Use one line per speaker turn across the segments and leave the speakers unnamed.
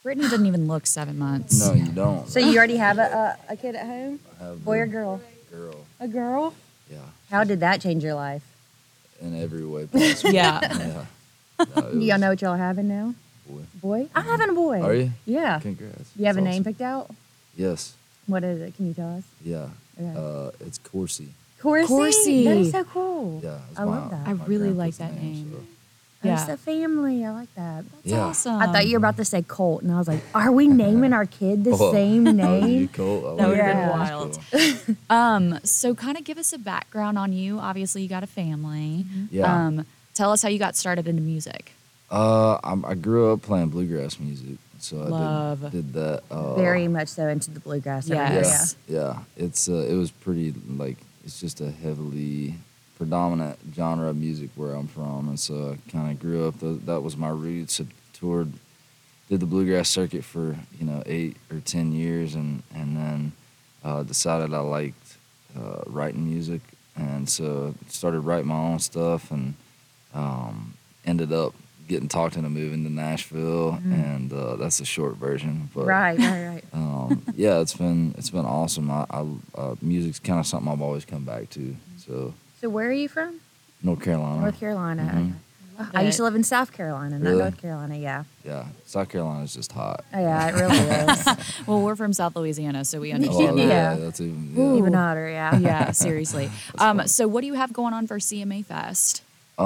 Brittany doesn't even look 7 months.
No, you don't.
So you already have a kid at home?
I have
Boy
a
or girl?
Girl.
A girl?
Yeah.
How did that change your life?
In every way possible.
Yeah.
Yeah. No,
Do y'all know what y'all are having now?
Boy.
Boy? I'm having a boy.
Are you?
Yeah.
Congrats.
Do you have a
That's
name
awesome.
picked out?
Yes.
What is it? Can you tell us?
Yeah.
Okay.
It's Corsi.
Corsi.
Corsi.
That is so cool.
Yeah. It's
I love that.
I
my
really
grandpa's
like that name.
so-
Yeah.
Yeah.
It's a family. I like that.
That's
Yeah.
awesome.
I thought you were about to say Colt, and I was like, are we naming our kid the
Oh,
same
Oh, you
name?
cool?
That would've
been
That's
wild.
cool.
So kind of give us a background on you. Obviously, you got a family.
Yeah.
Tell us how you got started into music.
I grew up playing bluegrass music, so
Love.
I did that.
Very much so into the bluegrass area.
Yes.
Yeah. It's it was pretty it's just a heavily predominant genre of music where I'm from, and so I kind of grew up. That was my roots. I did the bluegrass circuit for 8 or 10 years, and then decided I liked writing music, and so started writing my own stuff, and ended up getting talked into moving to Nashville, and that's the short version. But
Right.
yeah, it's been awesome. Music's kind of something I've always come back to. So
So where are you from?
North Carolina.
North Carolina.
Mhm.
Okay. I used to live in South Carolina, not
Really?
North Carolina. Yeah.
Yeah, South Carolina's just hot.
Oh, yeah, it really is.
Well, we're from South Louisiana, so we
Oh,
understand
Yeah.
that's even.
Ooh.
Even hotter, yeah.
that. Yeah, seriously.
funny.
So what do you have going on for CMA Fest?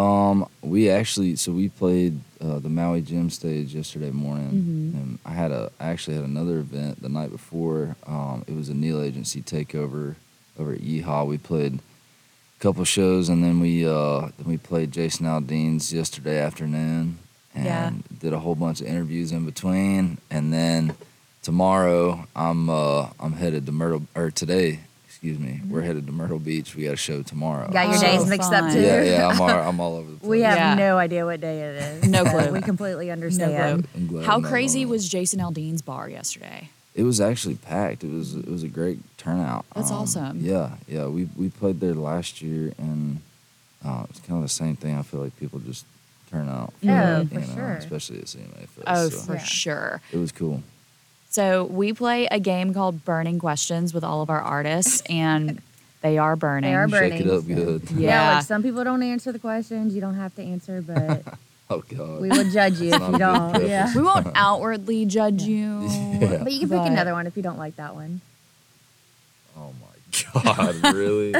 We played the Maui Gym stage yesterday morning, and I actually had another event the night before. It was a Neil Agency takeover over at Yeehaw. We played a couple shows, and then we played Jason Aldean's yesterday afternoon, and
Yeah.
did a whole bunch of interviews in between. And then tomorrow I'm headed to today. Excuse me. We're headed to Myrtle Beach. We got a show tomorrow.
Got your
Oh,
days mixed up
fun.
too.
Yeah, I'm all over the place.
We have
Yeah.
no idea what day it is.
No
so
clue.
We completely
No
understand.
clue.
I'm glad
How
I'm not
crazy
alone.
was Jason Aldean's bar yesterday?
It was actually packed. It was a great turnout.
That's awesome.
Yeah. We played there last year, and it's kind of the same thing. I feel like people just turn out.
Oh,
it,
for sure.
Especially at CMA Fest.
Oh,
so
for
Yeah.
sure.
it was cool.
So we play a game called Burning Questions with all of our artists, and they are burning.
They are
Shake
burning.
it up good.
Yeah.
Yeah, like some people don't answer the questions. You don't have to answer, but
Oh God.
we will judge you
It's
if
not
you
a good
don't.
preface.
Yeah.
We won't outwardly judge you.
Yeah.
But you can pick
But-
another one if you don't like that one.
Oh my God. Really?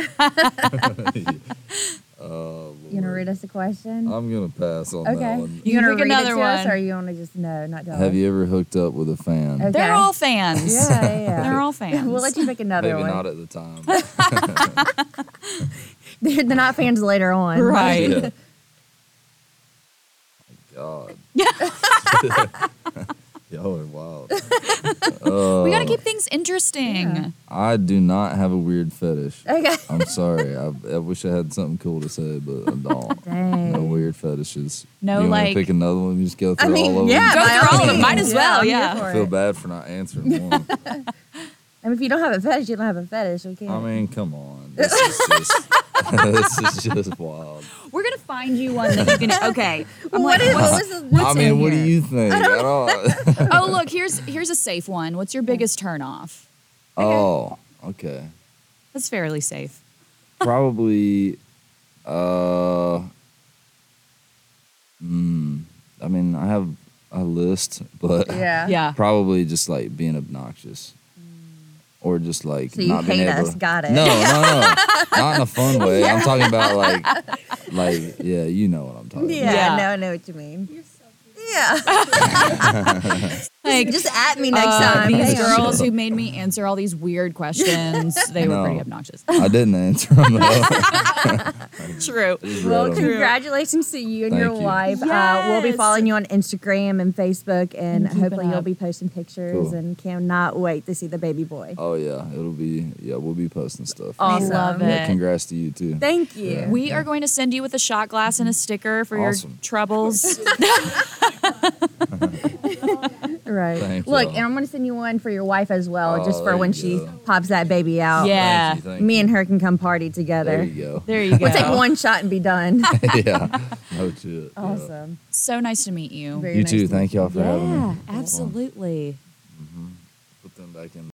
Oh,
You want to
Lord.
read us a question?
I'm gonna pass on
okay.
that one.
You
You
can
want to
pick
read
another
it to us,
one.
or you want to just not tell
Have
us?
you ever hooked up with a fan?
Okay.
They're all fans.
Yeah.
They're all fans.
We'll let you pick another
Maybe
one.
not at the time.
They're not fans later on.
Right.
Yeah. God. Y'all are wild.
We got to keep things interesting.
Yeah.
I do not have a weird fetish.
Okay.
I'm sorry. I wish I had something cool to say, but I don't.
Dang.
No weird fetishes.
No,
you want
like-
to pick another one? You just go through all of them.
yeah,
Go
by
through all of them.
means.
Might as well,
I'm here
yeah.
for
I feel
it.
bad for not answering one.
I mean, if you don't have a fetish, you don't have a fetish. We can't.
I mean, come on. This is just, this is just wild.
We're going to find you one that you can. Okay. I'm
what
like,
is
what's-
what was the, what's
I mean,
in
what do
here?
you think? I don't.
Oh, look, here's a safe one. What's your biggest turnoff?
Oh, okay.
That's fairly safe.
Probably. I mean, I have a list, but
Yeah.
Yeah.
probably just like being obnoxious, or just like
So you
not being
hate
able.
us. Got it.
No, not in a fun way. I'm talking about like yeah, you know what I'm talking
Yeah,
Yeah.
no, I know what you mean. Yeah.
Like,
Just at me next time.
these
Hang on.
girls who made me answer all these weird questions, they were
No.
pretty obnoxious.
about. I didn't answer them though.
True.
Just
Well,
read 'em.
congratulations to you and
Thank
your
you.
wife. We'll be
Yes.
following you on Instagram and Facebook, and
keep it
hopefully you'll
up.
be posting pictures
Cool.
and cannot wait to see the baby boy.
Oh yeah, we'll be posting stuff.
Awesome.
Love
Yeah,
it.
congrats to you too.
Thank you.
Yeah.
We are going to send you with a shot glass and a sticker for
Awesome.
your troubles.
Right.
Thank
Look,
y'all.
and I'm going to send you one for your wife as well, just
Oh,
for
there
when
you
she
go.
pops that baby out.
Yeah.
Thank
Me
you.
and her can come party together.
There you go.
There you go.
We'll take one shot and be done.
Yeah. No shit. Yeah.
Awesome.
So nice to meet you.
Very
You
nice
too.
to
Thank y'all for having me.
Yeah, absolutely.
Put them back in.